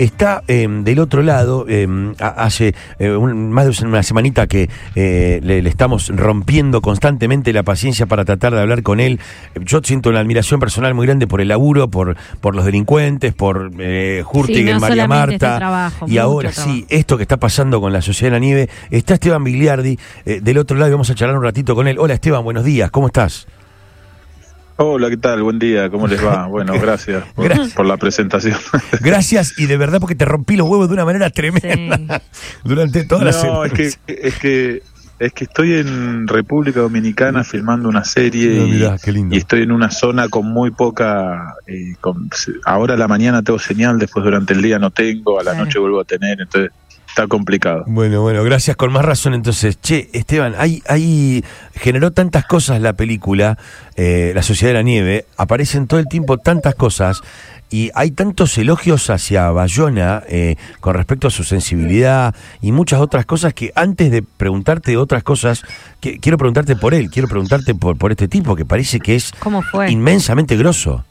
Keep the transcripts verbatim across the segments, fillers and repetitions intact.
está eh, del otro lado, eh, hace eh, un, más de una semanita que eh, le, le estamos rompiendo constantemente la paciencia para tratar de hablar con él. Yo siento una admiración personal muy grande por el laburo, por, por los delincuentes, por eh, Hurtig, sí, no María Marta, este trabajo, y ahora trabajo. sí, esto que está pasando con la Sociedad de la Nieve. Está Esteban Vigliardi eh, del otro lado y vamos a charlar un ratito con él. Hola Esteban, buenos días, ¿cómo estás? Hola, ¿qué tal? Buen día, ¿cómo les va? Bueno, gracias por, gracias. por la presentación. Gracias, y de verdad porque te rompí los huevos de una manera tremenda sí. durante toda no, la semana. Es que, es que es que estoy en República Dominicana filmando una serie no, mirá, y, qué lindo. y estoy en una zona con muy poca... Eh, con, ahora a la mañana tengo señal, después durante el día no tengo, a la noche vuelvo a tener, entonces... Está complicado. Bueno, bueno, gracias, con más razón entonces. Che, Esteban, hay, hay, generó tantas cosas la película, eh, La Sociedad de la Nieve, aparecen todo el tiempo tantas cosas y hay tantos elogios hacia Bayona eh, con respecto a su sensibilidad y muchas otras cosas que antes de preguntarte otras cosas, que, quiero preguntarte por él, quiero preguntarte por, por este tipo que parece que es ¿Cómo fue? inmensamente grosso.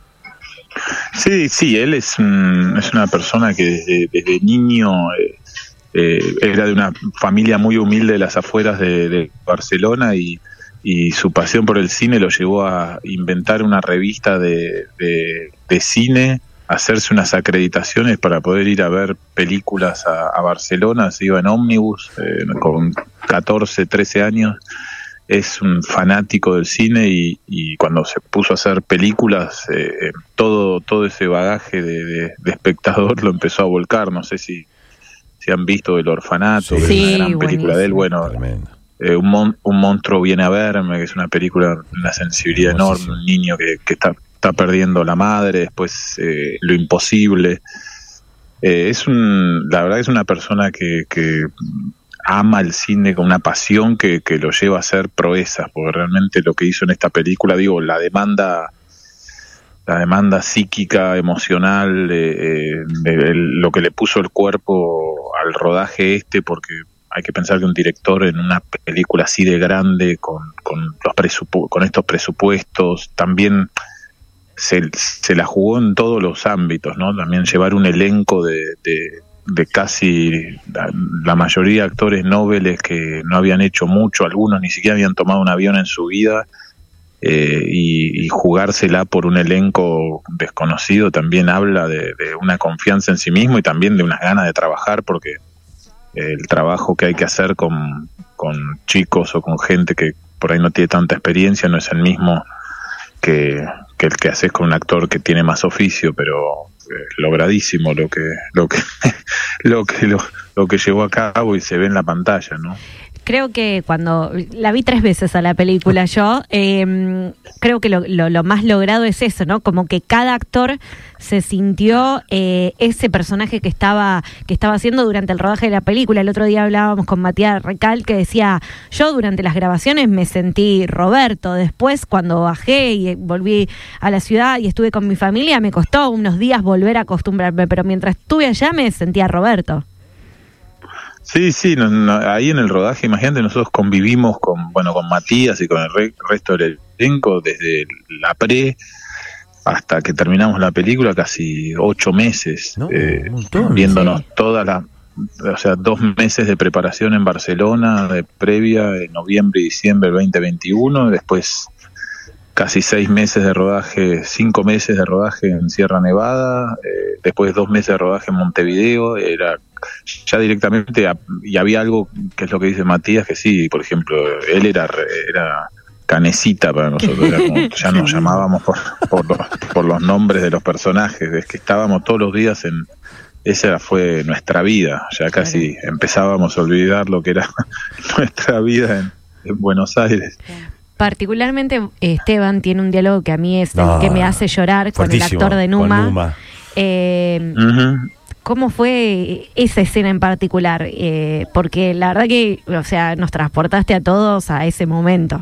Sí, sí, él es, un, es una persona que desde, desde niño... Eh, Eh, era de una familia muy humilde de las afueras de, de Barcelona y, y su pasión por el cine lo llevó a inventar una revista de, de, de cine, hacerse unas acreditaciones para poder ir a ver películas a, a Barcelona. Se iba en ómnibus eh, con catorce, trece años. Es un fanático del cine y, y cuando se puso a hacer películas, eh, todo, todo ese bagaje de, de, de espectador lo empezó a volcar. No sé si si han visto El Orfanato, sí, que es una gran buenísimo. película de él, bueno, eh, un, mon, un monstruo viene a verme, que es una película, una sensibilidad enorme, un niño que, que está, está perdiendo la madre, después eh, Lo Imposible. Eh, es un, la verdad es una persona que, que ama el cine con una pasión que, que lo lleva a hacer proezas, porque realmente lo que hizo en esta película, digo, la demanda... la demanda psíquica, emocional, eh, eh, el, lo que le puso el cuerpo al rodaje este, porque hay que pensar que un director en una película así de grande, con, con, los presupu- con estos presupuestos, también se, se la jugó en todos los ámbitos, ¿no? También llevar un elenco de, de, de casi la, la mayoría de actores nobles que no habían hecho mucho, algunos ni siquiera habían tomado un avión en su vida, Eh, y, y jugársela por un elenco desconocido también habla de, de una confianza en sí mismo y también de unas ganas de trabajar, porque el trabajo que hay que hacer con, con chicos o con gente que por ahí no tiene tanta experiencia no es el mismo que, que el que haces con un actor que tiene más oficio, pero eh, logradísimo lo que lo que lo que lo, lo que llevó a cabo y se ve en la pantalla, ¿no? Creo que cuando la vi tres veces a la película yo, eh, creo que lo, lo, lo más logrado es eso, ¿no? Como que cada actor se sintió eh, ese personaje que estaba que estaba haciendo durante el rodaje de la película. El otro día hablábamos con Matías Recal que decía, yo durante las grabaciones me sentí Roberto, después cuando bajé y volví a la ciudad y estuve con mi familia, me costó unos días volver a acostumbrarme, pero mientras estuve allá me sentía Roberto. Sí, sí, no, no, ahí en el rodaje, imagínate, nosotros convivimos con, bueno, con Matías y con el re, resto del elenco desde la pre hasta que terminamos la película, casi ocho meses, no, eh, montón, viéndonos sí. todas las, o sea, dos meses de preparación en Barcelona, de previa, en noviembre y diciembre del veinte veintiuno, después casi seis meses de rodaje, cinco meses de rodaje en Sierra Nevada, eh, después dos meses de rodaje en Montevideo, era ya directamente, y había algo que es lo que dice Matías, que sí, por ejemplo, él era era Canecita para nosotros, era como, ya nos llamábamos por, por, los, por los nombres de los personajes, es que estábamos todos los días en, esa fue nuestra vida, ya casi claro. empezábamos a olvidar lo que era nuestra vida en, en Buenos Aires. Particularmente Esteban tiene un diálogo que a mí es no, el que me hace llorar con el actor de Numa. Numa. Eh, uh-huh. ¿Cómo fue esa escena en particular? Eh, porque la verdad que, o sea, nos transportaste a todos a ese momento.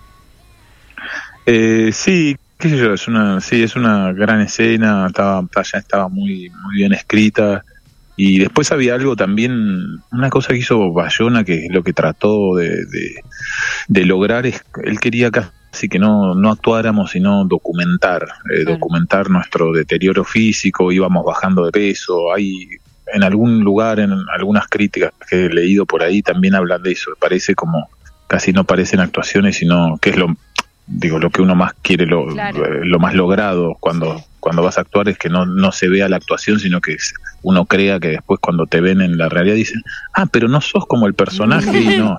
Eh, sí, qué sé yo, es una, sí, es una gran escena, estaba, ya estaba muy, muy bien escrita. Y después había algo también, una cosa que hizo Bayona, que es lo que trató de, de, de lograr, es él quería casi casi que no, no actuáramos, sino documentar, eh, claro. documentar nuestro deterioro físico, íbamos bajando de peso. Hay en algún lugar, en algunas críticas que he leído por ahí, también hablan de eso. Parece como, casi no parecen actuaciones, sino que es lo, digo, lo que uno más quiere, lo, claro. lo más logrado cuando, sí. cuando vas a actuar, es que no, no se vea la actuación, sino que uno crea que después cuando te ven en la realidad dicen, ah, pero no sos como el personaje, y no.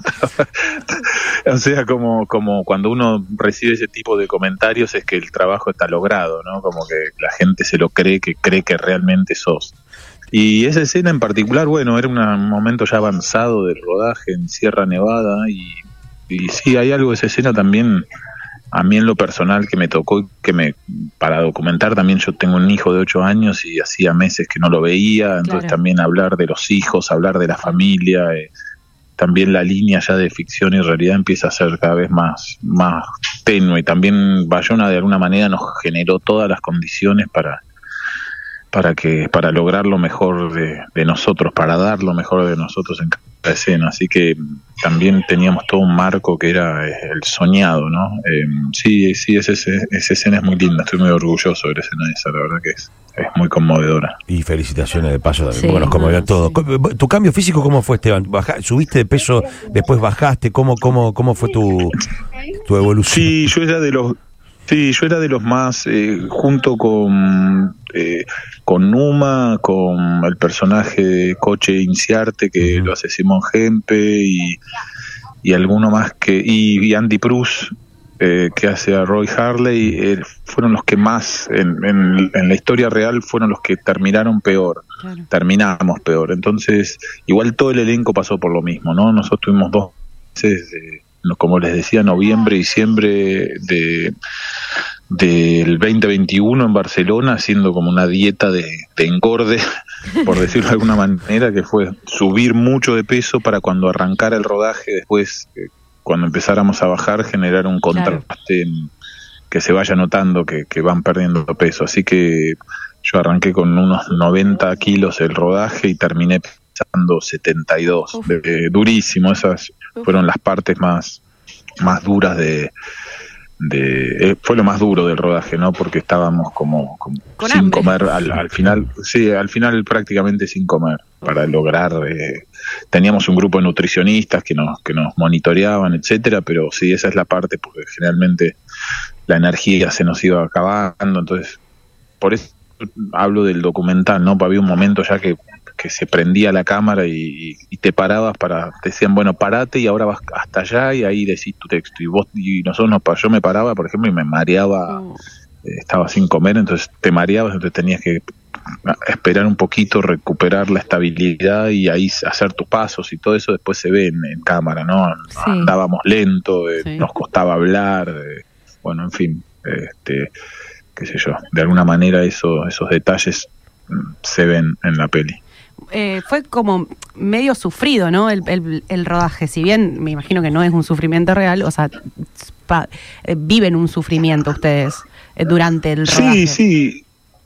O sea, como, como cuando uno recibe ese tipo de comentarios es que el trabajo está logrado, ¿no? Como que la gente se lo cree, que cree que realmente sos. Y esa escena en particular, bueno, era una, un momento ya avanzado del rodaje en Sierra Nevada, y, y sí, hay algo de esa escena también, a mí en lo personal, que me tocó, que me para documentar también. Yo tengo un hijo de ocho años y hacía meses que no lo veía, entonces claro. también hablar de los hijos, hablar de la familia, eh, también la línea ya de ficción y realidad empieza a ser cada vez más, más tenue. También Bayona de alguna manera nos generó todas las condiciones para para que para lograr lo mejor de, de nosotros, para dar lo mejor de nosotros en cada escena. Así que también teníamos todo un marco que era el soñado, ¿no? Eh, sí, sí, esa, esa escena es muy linda, estoy muy orgulloso de la escena esa, la verdad que es, es muy conmovedora. Y felicitaciones de paso también, sí, bueno, nos conmovió no, todo. Sí. ¿Tu cambio físico cómo fue, Esteban? Baja, ¿Subiste de peso, después bajaste? ¿Cómo, cómo, cómo fue tu, tu evolución? Sí, yo era de los... Sí, yo era de los más, eh, junto con eh, con Numa, con el personaje de Coche Inciarte, que uh-huh. lo hace Simón Gempe, y, y alguno más que, y, y Andy Prus, eh, que hace a Roy Harley, eh, fueron los que más, en, en, en la historia real, fueron los que terminaron peor, claro. terminamos peor. Entonces, igual todo el elenco pasó por lo mismo, ¿no? Nosotros tuvimos dos meses de, como les decía, noviembre, diciembre de del veinte veintiuno en Barcelona, haciendo como una dieta de, de engorde, por decirlo de alguna manera, que fue subir mucho de peso para cuando arrancara el rodaje, después, eh, cuando empezáramos a bajar, generar un contraste, claro. que se vaya notando que, que van perdiendo peso. Así que yo arranqué con unos noventa kilos el rodaje y terminé pesando setenta y dos. Eh, durísimo, esas fueron las partes más más duras de, de eh, fue lo más duro del rodaje, ¿no? Porque estábamos como, como sin hambre. comer al, al final, sí, al final prácticamente sin comer, para lograr, eh, teníamos un grupo de nutricionistas que nos que nos monitoreaban, etcétera, pero sí, esa es la parte, porque generalmente la energía se nos iba acabando. Entonces, por eso hablo del documental, ¿no? Había un momento ya que que se prendía la cámara y, y te parabas para, te decían, bueno, parate y ahora vas hasta allá, y ahí decís tu texto. Y vos, y nosotros nos, yo me paraba, por ejemplo, y me mareaba, oh. eh, estaba sin comer, entonces te mareabas, entonces tenías que esperar un poquito, recuperar la estabilidad y ahí hacer tus pasos, y todo eso después se ve en, en cámara, ¿no? Sí. Andábamos lento, eh, sí. nos costaba hablar, eh, bueno, en fin, este, qué sé yo, de alguna manera eso, esos detalles se ven en la peli. Eh, fue como medio sufrido, ¿no? El, el, el rodaje, si bien me imagino que no es un sufrimiento real, o sea, pa, eh, viven un sufrimiento ustedes eh, durante el rodaje. Sí, sí,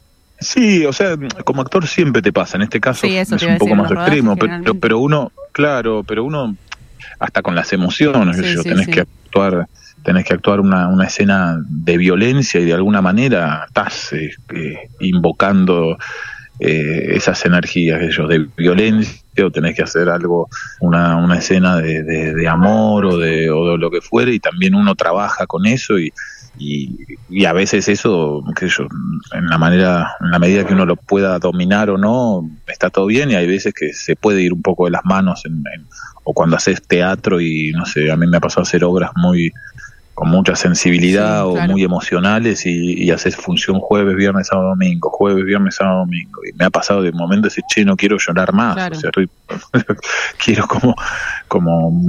sí, o sea, como actor siempre te pasa, en este caso sí, es un poco más extremo, pero, pero uno, claro, pero uno, hasta con las emociones, sí, yo, sí, tenés sí. que actuar... tenés que actuar una, una escena de violencia y de alguna manera estás eh, eh, invocando eh, esas energías ellos de violencia, o tenés que hacer algo, una, una escena de, de, de amor o de, o de lo que fuere, y también uno trabaja con eso, y, y, y a veces eso, qué sé yo, en la manera, en la medida que uno lo pueda dominar o no, está todo bien, y hay veces que se puede ir un poco de las manos en, en, o cuando haces teatro y no sé, a mí me ha pasado a hacer obras muy con mucha sensibilidad, sí, claro. o muy emocionales, y, y haces función jueves, viernes, sábado, domingo, jueves, viernes, sábado, domingo, y me ha pasado de momento decir, che, no quiero llorar más, claro. o sea, estoy quiero como como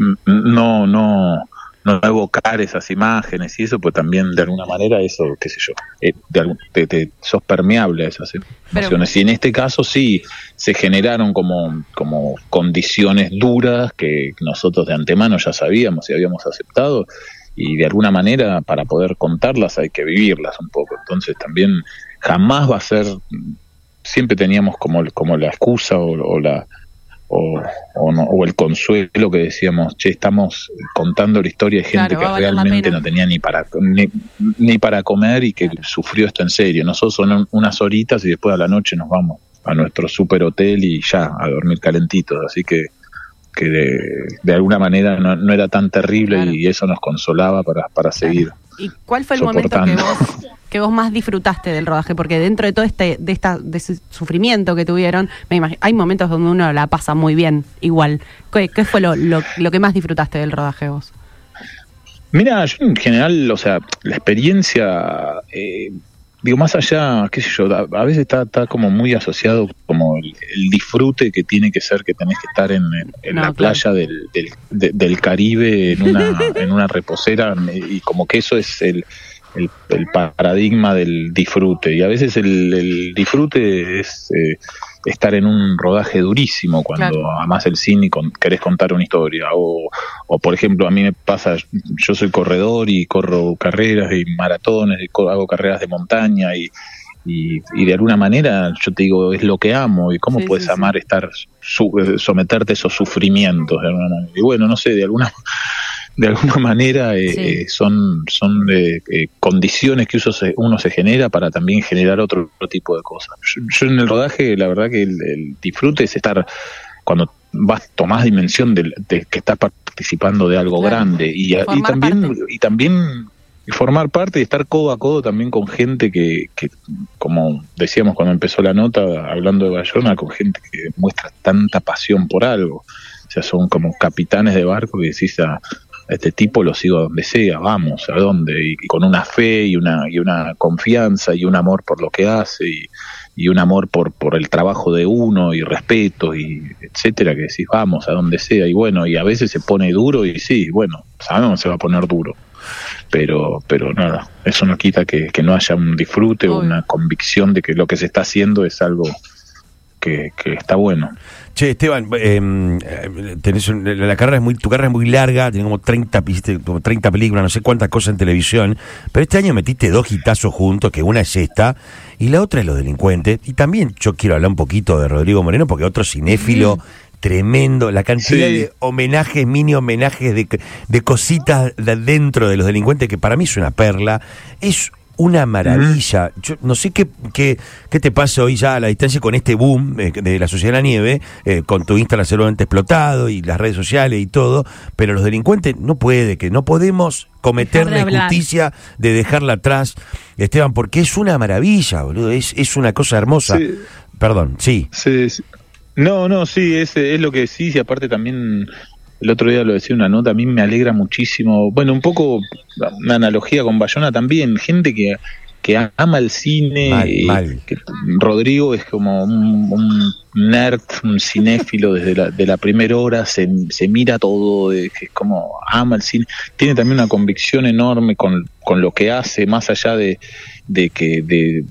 no no no evocar esas imágenes y eso, pues también de alguna manera eso, qué sé yo, eh, de algún, te, te sos permeable a esas emociones. Pero, y en este caso sí se generaron como como condiciones duras que nosotros de antemano ya sabíamos y habíamos aceptado, y de alguna manera para poder contarlas hay que vivirlas un poco. Entonces también jamás va a ser, siempre teníamos como como la excusa o, o la o, o, no, o el consuelo que decíamos, che, estamos contando la historia de gente claro, que realmente no tenía ni para ni, ni para comer y que claro. sufrió esto en serio. Nosotros son unas horitas y después a la noche nos vamos a nuestro super hotel y ya, a dormir calentitos, así que que de, de alguna manera no, no era tan terrible claro. y eso nos consolaba para, para claro. seguir. ¿Y cuál fue el momento que vos, que vos más disfrutaste del rodaje? Porque dentro de todo este de esta de ese sufrimiento que tuvieron, me imagino, hay momentos donde uno la pasa muy bien, igual. ¿Qué, qué fue lo, lo, lo que más disfrutaste del rodaje vos? Mira, yo en general, o sea, la experiencia... Eh, Digo, más allá, qué sé yo, a, a veces está, está como muy asociado como el, el disfrute que tiene que ser que tenés que estar en, en, en no, la claro. playa del, del, de, del Caribe en una, en una reposera, y como que eso es el, el, el paradigma del disfrute. Y a veces el, el disfrute es eh, estar en un rodaje durísimo cuando claro. amás el cine y con, querés contar una historia. O, o, por ejemplo, a mí me pasa, yo soy corredor y corro carreras y maratones, y hago carreras de montaña y, y, y de alguna manera yo te digo, es lo que amo. ¿Y cómo sí, puedes sí, amar sí. estar, su, someterte a esos sufrimientos? De alguna manera? Y bueno, no sé, de alguna de alguna manera eh, sí. eh, son son eh, eh, condiciones que uno se, uno se genera para también generar otro, otro tipo de cosas. Yo, yo en el rodaje, la verdad que el, el disfrute es estar, cuando vas, tomás dimensión de, de que estás participando de algo claro. grande y, y también parte. y también formar parte y estar codo a codo también con gente que, que, como decíamos cuando empezó la nota, hablando de Bayona, con gente que muestra tanta pasión por algo. O sea, son como capitanes de barco que decís a este tipo lo sigo a donde sea, vamos, a dónde, y, y con una fe y una y una confianza y un amor por lo que hace y, y un amor por por el trabajo de uno y respeto y etcétera, que decís vamos a donde sea. Y bueno, y a veces se pone duro y sí, bueno, sabemos que se va a poner duro, pero pero nada, eso no quita que, que no haya un disfrute o una convicción de que lo que se está haciendo es algo que, que está bueno. Che, Esteban, eh, tenés un, la carrera es muy, tu carrera es muy larga, tenés como treinta, como treinta películas, no sé cuántas cosas en televisión, pero este año metiste dos hitazos juntos, que una es esta y la otra es Los Delincuentes. Y también yo quiero hablar un poquito de Rodrigo Moreno, porque otro cinéfilo mm. tremendo, la cantidad sí. de homenajes, mini homenajes de, de cositas de dentro de Los Delincuentes, que para mí es una perla, es una maravilla. Yo no sé qué, qué, qué te pasa hoy ya a la distancia con este boom eh, de la Sociedad de la Nieve, eh, con tu Instagram seguramente explotado y las redes sociales y todo, pero Los Delincuentes no puede, que no podemos cometer la injusticia de dejarla atrás, Esteban, porque es una maravilla, boludo, es, es una cosa hermosa. Sí. Perdón, sí. Sí, sí. No, no, sí, es, es lo que decís, y aparte también... El otro día lo decía una nota, a mí me alegra muchísimo, bueno, un poco una analogía con Bayona también, gente que, que ama el cine, mal, eh, mal. Que Rodrigo es como un, un nerd, un cinéfilo desde la, de la primera hora, se, se mira todo, que es como ama el cine, tiene también una convicción enorme con, con lo que hace, más allá de, de que... de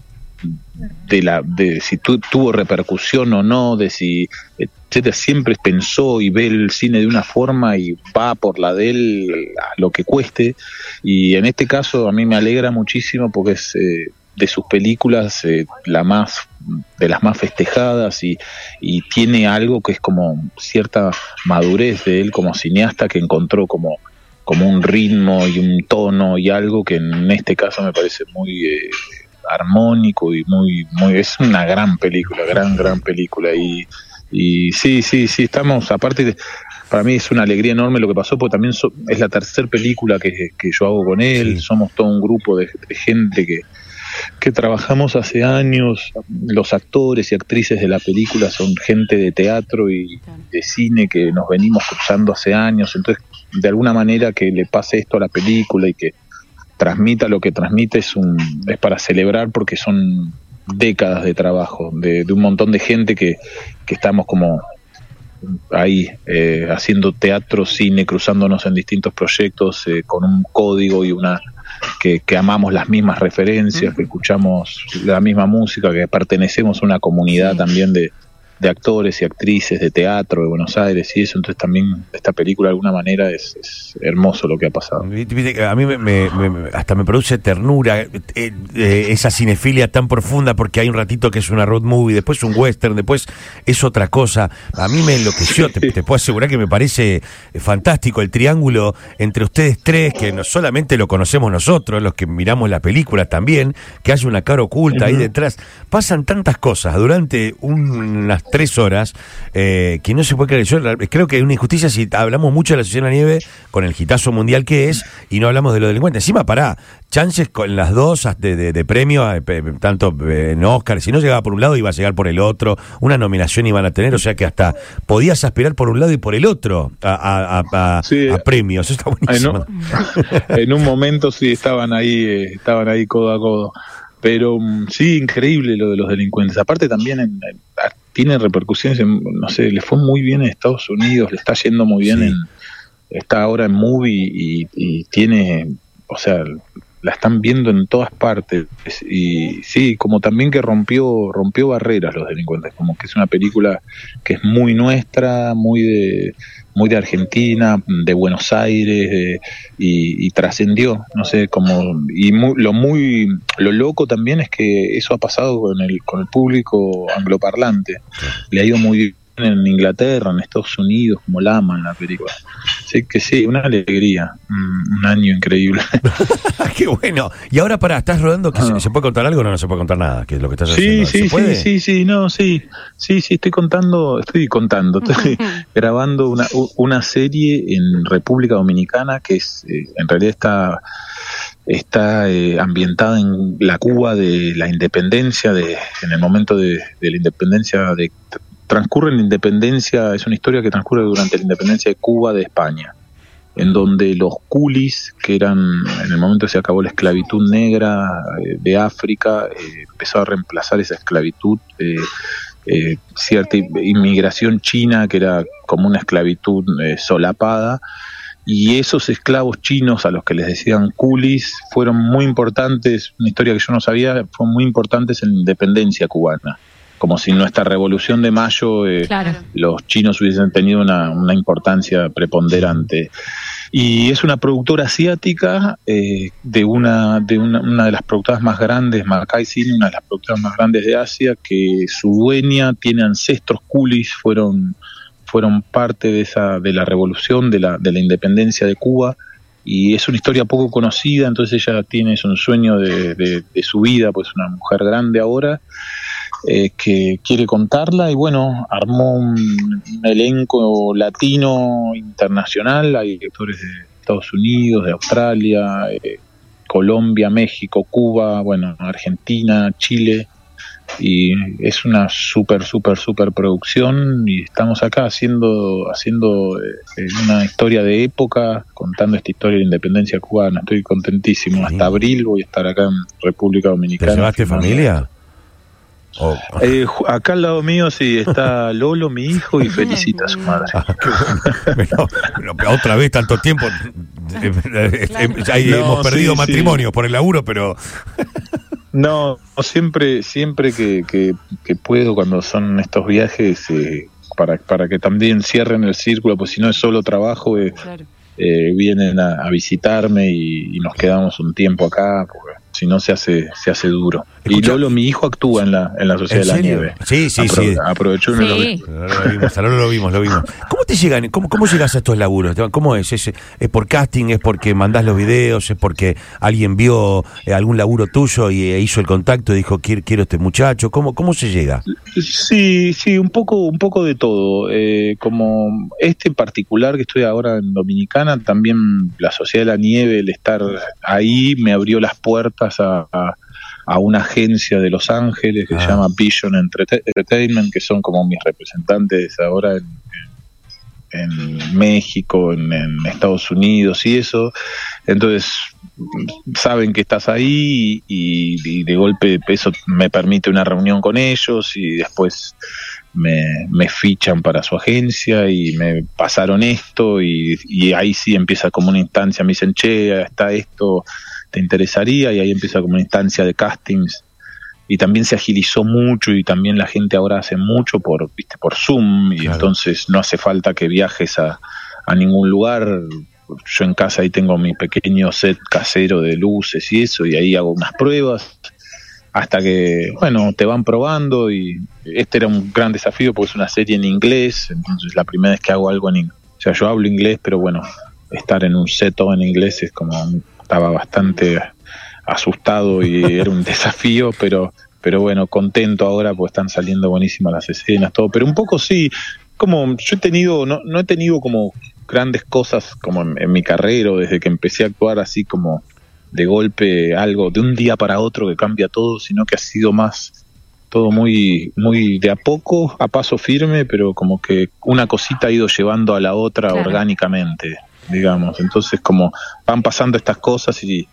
de la de si tu, tuvo repercusión o no, de si etcétera, siempre pensó y ve el cine de una forma y va por la de él a lo que cueste. Y en este caso a mí me alegra muchísimo porque es eh, de sus películas eh, la más de las más festejadas y, y tiene algo que es como cierta madurez de él como cineasta, que encontró como como un ritmo y un tono y algo que en este caso me parece muy eh, armónico y muy muy es una gran película, gran gran película y y sí, sí, sí, estamos, aparte de, para mí es una alegría enorme lo que pasó, porque también so, es la tercera película que, que yo hago con él, sí. Somos todo un grupo de, de gente que que trabajamos hace años, los actores y actrices de la película son gente de teatro y de cine que nos venimos cruzando hace años, entonces de alguna manera que le pase esto a la película y que transmita lo que transmite es un es para celebrar, porque son décadas de trabajo de, de un montón de gente que, que estamos como ahí eh, haciendo teatro, cine, cruzándonos en distintos proyectos eh, con un código y una que, que amamos las mismas referencias, uh-huh. que escuchamos la misma música, que pertenecemos a una comunidad sí. también de, de actores y actrices de teatro de Buenos Aires y eso, entonces también esta película de alguna manera es, es hermoso lo que ha pasado. A mí me, me, me, hasta me produce ternura eh, eh, esa cinefilia tan profunda, porque hay un ratito que es una road movie, después un western, después es otra cosa. A mí me enloqueció, te, te puedo asegurar que me parece fantástico el triángulo entre ustedes tres, que no solamente lo conocemos nosotros, los que miramos la película también, que haya una cara oculta uh-huh. ahí detrás. Pasan tantas cosas durante unas tres horas eh, que no se puede creer. Yo creo que es una injusticia si hablamos mucho de la Sociedad de la Nieve con el hitazo mundial que es y no hablamos de los delincuentes. Encima, pará, chances con las dos de, de, de premio, eh, tanto en Oscar, si no llegaba por un lado iba a llegar por el otro, una nominación iban a tener, o sea que hasta podías aspirar por un lado y por el otro a, a, a, sí, a premios. Eso está buenísimo. En un, en un momento sí estaban ahí, eh, estaban ahí codo a codo. Pero sí, increíble lo de los delincuentes. Aparte también en, en, tiene repercusiones, en, no sé, le fue muy bien en Estados Unidos, le está yendo muy bien, sí. en está ahora en Movie y, y tiene, o sea, la están viendo en todas partes. Y sí, como también que rompió rompió barreras los delincuentes, como que es una película que es muy nuestra, muy de muy de Argentina, de Buenos Aires, de, y, y trascendió, no sé, como y muy, lo muy lo loco también es que eso ha pasado con el con el público angloparlante. Le ha ido muy bien en Inglaterra, en Estados Unidos, como la aman la película. Así que sí, una alegría, un, un año increíble. Qué bueno. Y ahora pará, ¿estás rodando? Que ah. se, ¿Se puede contar algo o no, no se puede contar nada? ¿Qué es lo que estás sí, haciendo? Sí, ¿Se puede? sí, sí, sí, no, sí, sí, sí, estoy contando, estoy contando, estoy grabando una, una serie en República Dominicana que es, eh, en realidad está está eh, ambientada en la Cuba de la independencia, de en el momento de, de la independencia de transcurre en la independencia, es una historia que transcurre durante la independencia de Cuba de España, en donde los culis, que eran, en el momento que se acabó la esclavitud negra eh, de África, eh, empezó a reemplazar esa esclavitud, eh, eh, cierta inmigración china, que era como una esclavitud eh, solapada, y esos esclavos chinos a los que les decían culis fueron muy importantes, una historia que yo no sabía, fueron muy importantes en la independencia cubana. Como si en nuestra Revolución de Mayo eh, claro. los chinos hubiesen tenido una, una importancia preponderante. Y es una productora asiática eh, de una de una, una de las productoras más grandes, Makai Cine, una de las productoras más grandes de Asia, que su dueña tiene ancestros culis, fueron fueron parte de esa de la revolución, de la de la independencia de Cuba. Y es una historia poco conocida, entonces ella tiene es un sueño de, de, de su vida, pues una mujer grande ahora, Eh, que quiere contarla y bueno, armó un, un elenco latino internacional, hay directores de Estados Unidos, de Australia, eh, Colombia, México, Cuba, bueno, Argentina, Chile, y es una súper, súper, súper producción y estamos acá haciendo haciendo eh, una historia de época, contando esta historia de la independencia cubana. Estoy contentísimo, sí. Hasta abril voy a estar acá en República Dominicana. ¿Te llevaste familia? Oh. Eh, acá al lado mío sí está Lolo, mi hijo, y felicita a su madre. Ah, qué bueno. Pero, pero otra vez tanto tiempo claro. Ahí no, hemos perdido sí, matrimonio sí. por el laburo, pero no, siempre siempre que, que, que puedo cuando son estos viajes eh, para para que también cierren el círculo, pues si no es solo trabajo eh, claro. eh, vienen a, a visitarme y, y nos quedamos un tiempo acá porque si no se hace se hace duro. Escucha, y Lolo, mi hijo, actúa en la en la Sociedad de la Nieve. Sí, sí, Apro sí. Aprovechó sí. y lo vi. Lo vimos, lo, lo vimos, lo vimos. ¿Cómo te llegan? ¿Cómo, cómo llegas a estos laburos? ¿Cómo es? ¿Es, es por casting? ¿Es porque mandás los videos? ¿Es porque alguien vio eh, algún laburo tuyo y eh, hizo el contacto y dijo quiero, quiero este muchacho? ¿Cómo cómo se llega? Sí, sí, un poco un poco de todo. Eh, como este en particular que estoy ahora en Dominicana, también la Sociedad de la Nieve, el estar ahí me abrió las puertas a, a a una agencia de Los Ángeles que ah. se llama Vision Entertainment, que son como mis representantes ahora en, en, en México, en, en Estados Unidos y eso. Entonces saben que estás ahí y, y de golpe eso me permite una reunión con ellos y después me, me fichan para su agencia y me pasaron esto y, y ahí sí empieza como una instancia, me dicen, che, está esto, ¿te interesaría? Y ahí empieza como una instancia de castings y también se agilizó mucho y también la gente ahora hace mucho por, viste, por Zoom, y claro, entonces no hace falta que viajes a, a ningún lugar. Yo en casa ahí tengo mi pequeño set casero de luces y eso, y ahí hago unas pruebas hasta que, bueno, te van probando, y este era un gran desafío porque es una serie en inglés, entonces la primera vez que hago algo en inglés, o sea, yo hablo inglés, pero bueno, estar en un set todo en inglés es como, estaba bastante asustado y era un desafío, pero pero bueno, contento ahora porque están saliendo buenísimas las escenas, todo, pero un poco sí, como yo he tenido, no, no he tenido como grandes cosas como en, en mi carrera, desde que empecé a actuar así como de golpe, algo de un día para otro que cambia todo, sino que ha sido más todo muy muy de a poco, a paso firme, pero como que una cosita ha ido llevando a la otra, claro, orgánicamente, digamos. Entonces como van pasando estas cosas y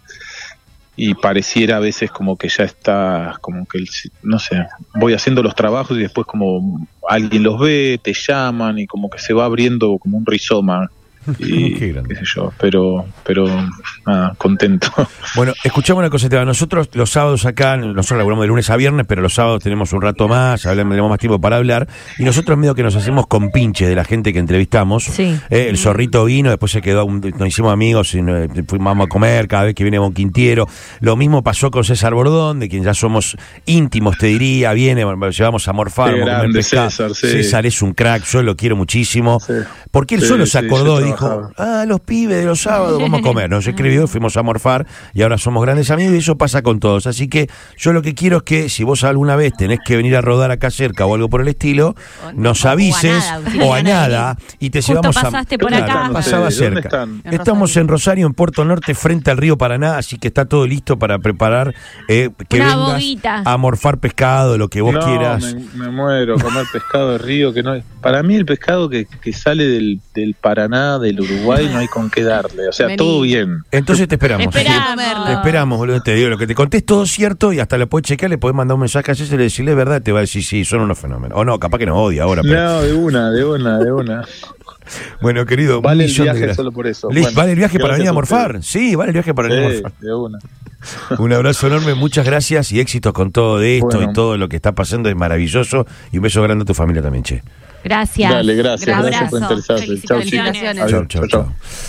y pareciera a veces como que ya está, como que, no sé, voy haciendo los trabajos y después como alguien los ve, te llaman y como que se va abriendo como un rizoma. Y qué sé yo, pero pero nada, contento. Bueno, escuchamos una cosa, Esteban. Nosotros los sábados acá, nosotros laburamos de lunes a viernes, pero los sábados tenemos un rato más, hablamos, tenemos más tiempo para hablar, y nosotros medio que nos hacemos compinches de la gente que entrevistamos. Sí. Eh, el Zorrito vino, después se quedó, nos hicimos amigos y nos, fuimos a comer cada vez que viene Bon Quintiero. Lo mismo pasó con César Bordón, de quien ya somos íntimos, te diría, viene, lo llevamos a morfar, a comer pescado. César, sí. César es un crack, yo lo quiero muchísimo. Sí. Porque él sí, solo se acordó, sí, dijo, ah, los pibes de los sábados, vamos a comer. Nos escribió, fuimos a morfar y ahora somos grandes amigos, y eso pasa con todos. Así que yo lo que quiero es que si vos alguna vez tenés que venir a rodar acá cerca o algo por el estilo, nos avises o a nada y te llevamos a... pasaste por acá. Pasaba cerca. Estamos en Rosario, en Puerto Norte, frente al río Paraná, así que está todo listo para preparar eh, que una vengas boguita a morfar pescado, lo que vos no, quieras. Me, me muero, comer pescado de río, que no es... Para mí el pescado que, que sale del, del Paraná, del Uruguay, no hay con qué darle, o sea, Vení. todo bien. Entonces te esperamos. Esperamos. Te esperamos, boludo, te digo, lo que te conté es todo cierto y hasta lo puedes chequear, le podés mandar un mensaje a César y decirle verdad, te va a decir sí, son unos fenómenos. O no, capaz que nos odia ahora. Pero... No, de una, de una, de una. Bueno, querido, vale el viaje solo por eso. Liz, bueno, ¿vale el viaje para venir a morfar? Sí, vale el viaje para venir a morfar. De una. Un abrazo enorme, muchas gracias y éxitos con todo de esto bueno. y todo lo que está pasando, es maravilloso, y un beso grande a tu familia también, che. Gracias. Dale, gracias, Gran gracias por interesarte. Chao, chicos. Felicitaciones. Chao, chao, chao.